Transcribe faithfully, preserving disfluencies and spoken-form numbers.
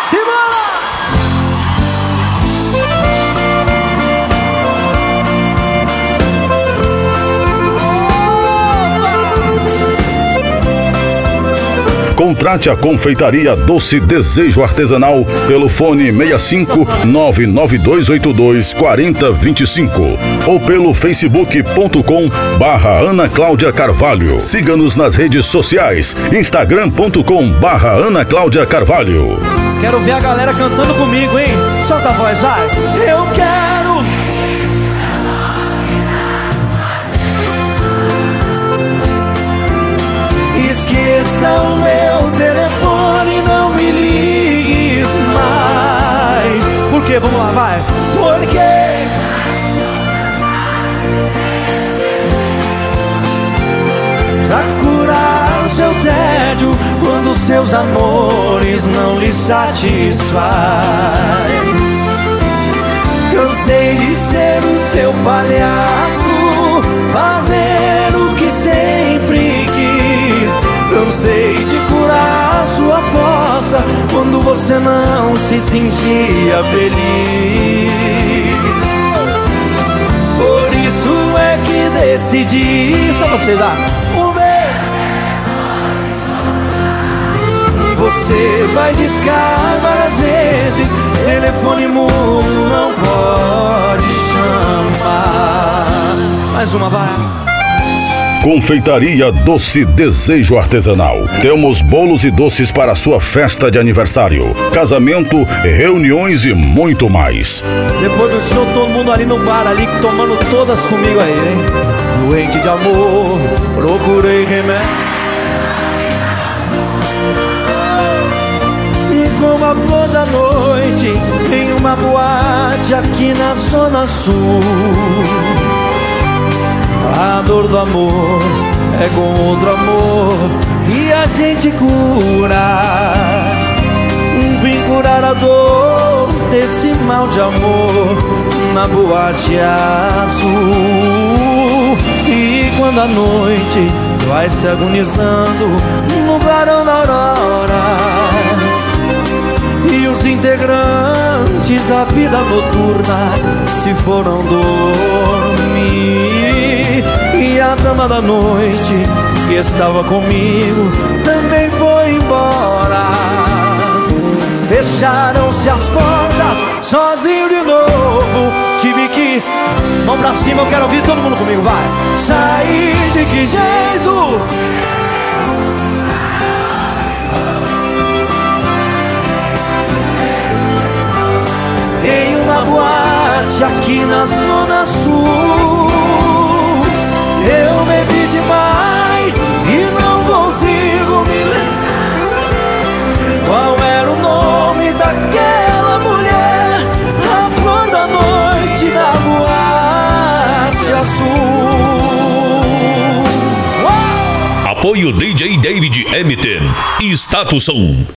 Simbora! Contrate a Confeitaria Doce Desejo Artesanal pelo fone seis cinco nove nove dois oito dois quatro zero dois cinco ou pelo facebook ponto com barra Ana Cláudia Carvalho. Siga-nos nas redes sociais, instagram ponto com barra Ana Cláudia Carvalho. Quero ver a galera cantando comigo, hein? Solta a voz, vai! Eu quero! Esqueça o meu telefone, não me ligues mais. Por quê? Vamos lá, vai. Porque pra curar o seu tédio quando seus amores não lhe satisfazem. Cansei de ser o seu palhaço, fazer o que sempre quis. Cansei de curar a sua força quando você não se sentia feliz. Por isso é que decidi, só você dá o meu. Você vai discar várias vezes, telefone mudo não pode chamar. Mais uma, vai. Confeitaria Doce Desejo Artesanal. Temos bolos e doces para sua festa de aniversário, casamento, reuniões e muito mais. Depois do show, todo mundo ali no bar, ali tomando todas comigo aí, hein? Doente de amor, procurei remédio. Como a flor da noite em uma boate aqui na Zona Sul. A dor do amor é com outro amor e a gente cura. Vim curar a dor desse mal de amor na boate azul. E quando a noite vai se agonizando no clarão da aurora e os integrantes da vida noturna se foram dormir, e a dama da noite que estava comigo também foi embora. Fecharam-se as portas, sozinho de novo. Tive que, mão pra cima, eu quero ouvir todo mundo comigo, vai. Sair de que jeito? Em uma boate aqui na Zona Sul. Eu bebi demais e não consigo me lembrar qual era o nome daquela mulher, a flor da noite da boate azul. Apoio D J David Emiten e Status um.